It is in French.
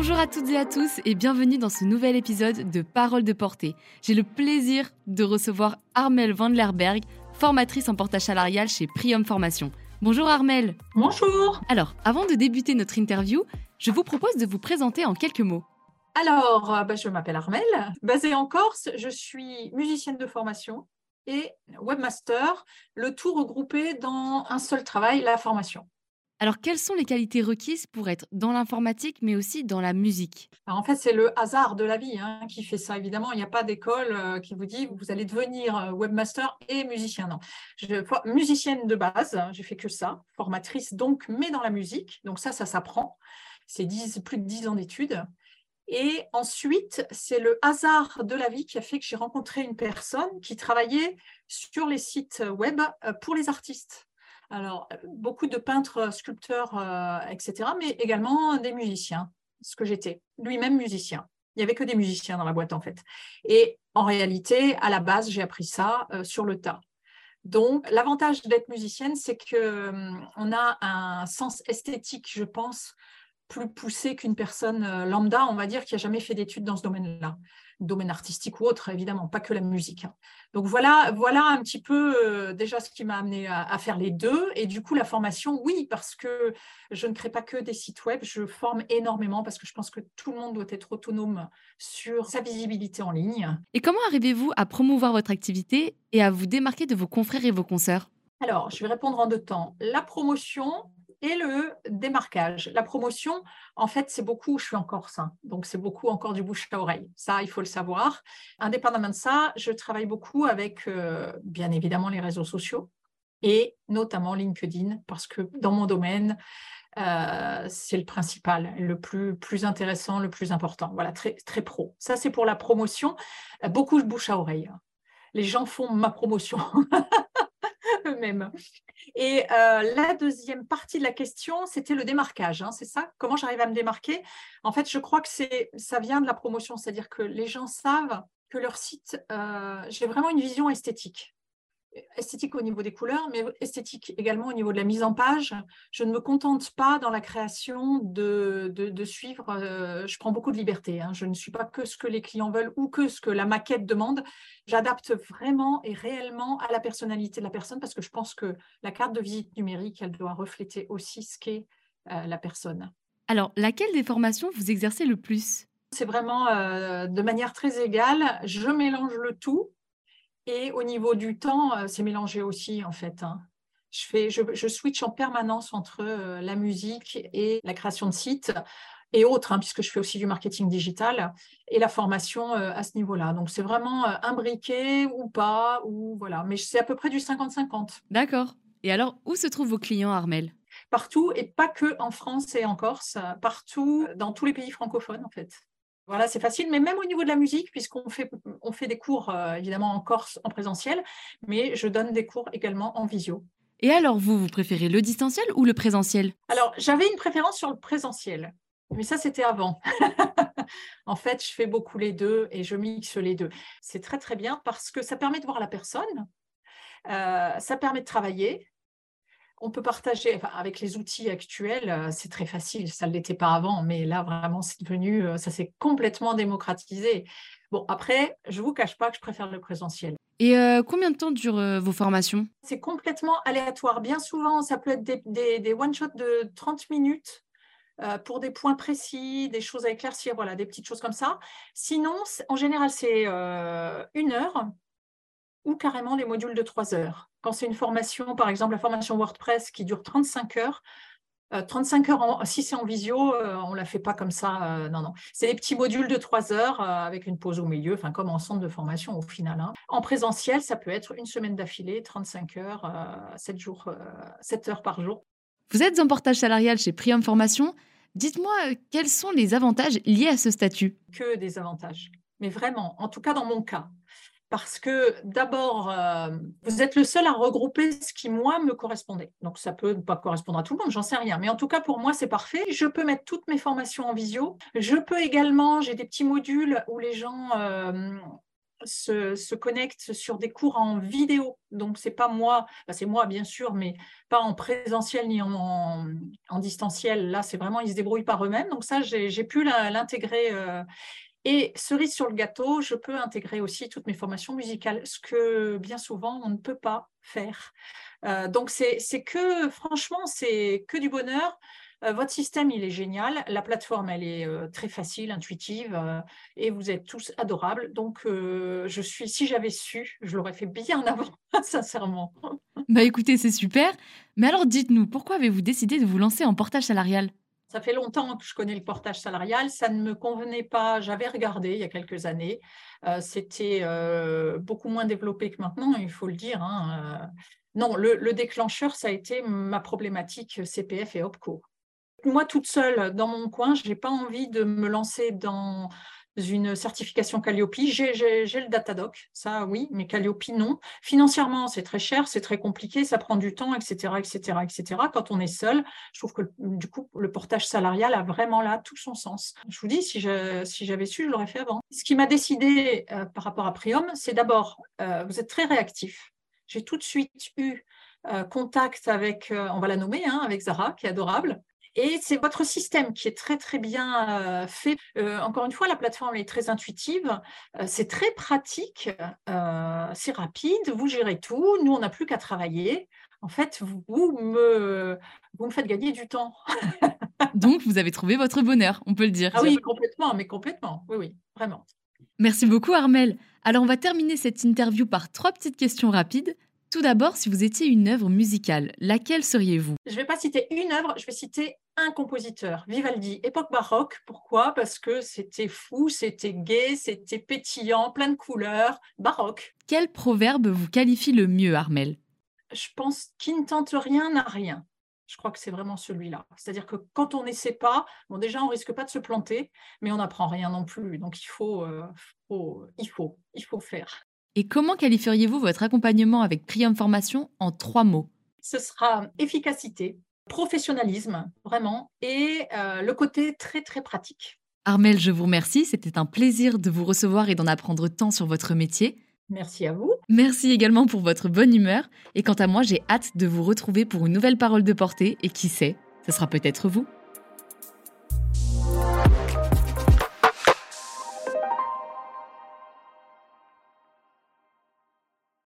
Bonjour à toutes et à tous et bienvenue dans ce nouvel épisode de Paroles de portée. J'ai le plaisir de recevoir Armelle Van Lerberghe, formatrice en portage salarial chez Prium Formation. Bonjour Armelle. Bonjour. Alors, avant de débuter notre interview, je vous propose de vous présenter en quelques mots. Alors, je m'appelle Armelle, basée en Corse, je suis musicienne de formation et webmaster, le tout regroupé dans un seul travail, la formation. Alors, quelles sont les qualités requises pour être dans l'informatique, mais aussi dans la musique ? Alors, en fait, c'est le hasard de la vie qui fait ça. Évidemment, il n'y a pas d'école qui vous dit vous allez devenir webmaster et musicien. Non, musicienne de base, j'ai fait que ça, formatrice donc, mais dans la musique. Donc ça s'apprend. C'est plus de 10 ans d'études. Et ensuite, c'est le hasard de la vie qui a fait que j'ai rencontré une personne qui travaillait sur les sites web pour les artistes. Alors, beaucoup de peintres, sculpteurs, etc., mais également des musiciens, ce que j'étais, lui-même musicien. Il n'y avait que des musiciens dans la boîte, en fait. Et en réalité, à la base, j'ai appris ça sur le tas. Donc, l'avantage d'être musicienne, c'est qu'on a un sens esthétique, je pense, plus poussé qu'une personne lambda, on va dire, qui n'a jamais fait d'études dans ce domaine-là. Domaine artistique ou autre, évidemment, pas que la musique. Donc voilà un petit peu déjà ce qui m'a amené à faire les deux. Et du coup, la formation, oui, parce que je ne crée pas que des sites web, je forme énormément parce que je pense que tout le monde doit être autonome sur sa visibilité en ligne. Et comment arrivez-vous à promouvoir votre activité et à vous démarquer de vos confrères et vos consoeurs ? Alors, je vais répondre en deux temps. La promotion et le démarquage. La promotion, en fait, c'est beaucoup, je suis en Corse, donc c'est beaucoup encore du bouche à oreille. Ça, il faut le savoir. Indépendamment de ça, je travaille beaucoup avec, bien évidemment, les réseaux sociaux et notamment LinkedIn, parce que dans mon domaine, c'est le principal, le plus intéressant, le plus important. Voilà, très, très pro. Ça, c'est pour la promotion. Beaucoup de bouche à oreille. Les gens font ma promotion eux-mêmes. Et la deuxième partie de la question, c'était le démarquage. C'est ça? Comment j'arrive à me démarquer? En fait, je crois que ça vient de la promotion, c'est-à-dire que les gens savent que leur site, j'ai vraiment une vision esthétique. Esthétique au niveau des couleurs, mais esthétique également au niveau de la mise en page. Je ne me contente pas dans la création de suivre, je prends beaucoup de liberté. Je ne suis pas que ce que les clients veulent ou que ce que la maquette demande. J'adapte vraiment et réellement à la personnalité de la personne parce que je pense que la carte de visite numérique, elle doit refléter aussi ce qu'est la personne. Alors, laquelle des formations vous exercez le plus ? C'est vraiment de manière très égale. Je mélange le tout. Et au niveau du temps, c'est mélangé aussi, en fait. Je switch en permanence entre la musique et la création de sites et autres, puisque je fais aussi du marketing digital et la formation à ce niveau-là. Donc, c'est vraiment imbriqué ou pas, ou voilà. Mais c'est à peu près du 50-50. D'accord. Et alors, où se trouvent vos clients, Armelle ? Partout, et pas que en France et en Corse, partout, dans tous les pays francophones, en fait. Voilà, c'est facile, mais même au niveau de la musique, puisqu'on fait des cours, évidemment, en Corse, en présentiel, mais je donne des cours également en visio. Et alors, vous préférez le distanciel ou le présentiel ? Alors, j'avais une préférence sur le présentiel, mais ça, c'était avant. En fait, je fais beaucoup les deux et je mixe les deux. C'est très, très bien parce que ça permet de voir la personne, ça permet de travailler. On peut partager, avec les outils actuels, c'est très facile, ça ne l'était pas avant, mais là, vraiment, c'est devenu, ça s'est complètement démocratisé. Bon, après, je ne vous cache pas que je préfère le présentiel. Et combien de temps durent vos formations ? C'est complètement aléatoire. Bien souvent, ça peut être des one-shots de 30 minutes pour des points précis, des choses à éclaircir, voilà, des petites choses comme ça. Sinon, en général, c'est 1 heure ou carrément des modules de 3 heures. Quand c'est une formation, par exemple, la formation WordPress qui dure 35 heures, 35 heures, si c'est en visio, on ne la fait pas comme ça. Non. C'est des petits modules de 3 heures avec une pause au milieu, comme en centre de formation au final. En présentiel, ça peut être une semaine d'affilée, 35 heures, 7 heures par jour. Vous êtes en portage salarial chez Prium Formation. Dites-moi, quels sont les avantages liés à ce statut ? Que des avantages, mais vraiment, en tout cas dans mon cas. Parce que d'abord, vous êtes le seul à regrouper ce qui, moi, me correspondait. Donc, ça peut pas correspondre à tout le monde, j'en sais rien. Mais en tout cas, pour moi, c'est parfait. Je peux mettre toutes mes formations en visio. Je peux également, j'ai des petits modules où les gens se connectent sur des cours en vidéo. Donc, c'est pas moi, c'est moi bien sûr, mais pas en présentiel ni en distanciel. Là, c'est vraiment, ils se débrouillent par eux-mêmes. Donc ça, j'ai pu l'intégrer. Et cerise sur le gâteau, je peux intégrer aussi toutes mes formations musicales, ce que bien souvent, on ne peut pas faire. Donc, franchement, c'est que du bonheur. Votre système, il est génial. La plateforme, elle est très facile, intuitive, et vous êtes tous adorables. Donc, si j'avais su, je l'aurais fait bien avant, sincèrement. Bah écoutez, c'est super. Mais alors dites-nous, pourquoi avez-vous décidé de vous lancer en portage salarial ? Ça fait longtemps que je connais le portage salarial. Ça ne me convenait pas. J'avais regardé il y a quelques années. C'était beaucoup moins développé que maintenant, il faut le dire. Non, le déclencheur, ça a été ma problématique CPF et OPCO. Moi, toute seule, dans mon coin, je n'ai pas envie de me lancer dans une certification Calliope. J'ai le Datadoc, ça oui, mais Calliope, non. Financièrement, c'est très cher, c'est très compliqué, ça prend du temps, etc., etc., etc. Quand on est seul, je trouve que du coup, le portage salarial a vraiment là tout son sens. Je vous dis, si j'avais su, je l'aurais fait avant. Ce qui m'a décidé par rapport à Priom, c'est d'abord, vous êtes très réactif. J'ai tout de suite eu contact avec, on va la nommer, avec Zara, qui est adorable. Et c'est votre système qui est très, très bien fait. Encore une fois, la plateforme est très intuitive. C'est très pratique. C'est rapide. Vous gérez tout. Nous, on n'a plus qu'à travailler. En fait, vous me faites gagner du temps. Donc, vous avez trouvé votre bonheur, on peut le dire. Ah oui, complètement, mais complètement. Oui, oui, vraiment. Merci beaucoup, Armelle. Alors, on va terminer cette interview par 3 petites questions rapides. Tout d'abord, si vous étiez une œuvre musicale, laquelle seriez-vous ? Je ne vais pas citer une œuvre, je vais citer un compositeur, Vivaldi, époque baroque. Pourquoi ? Parce que c'était fou, c'était gai, c'était pétillant, plein de couleurs, baroque. Quel proverbe vous qualifie le mieux, Armelle ? Je pense qui ne tente rien n'a rien. Je crois que c'est vraiment celui-là. C'est-à-dire que quand on n'essaie pas, bon, déjà, on risque pas de se planter, mais on n'apprend rien non plus. Donc, il faut faire. Et comment qualifieriez-vous votre accompagnement avec Priom Formation en 3 mots ? Ce sera efficacité, professionnalisme, vraiment, et le côté très, très pratique. Armelle, je vous remercie. C'était un plaisir de vous recevoir et d'en apprendre tant sur votre métier. Merci à vous. Merci également pour votre bonne humeur. Et quant à moi, j'ai hâte de vous retrouver pour une nouvelle parole de portée. Et qui sait, ce sera peut-être vous.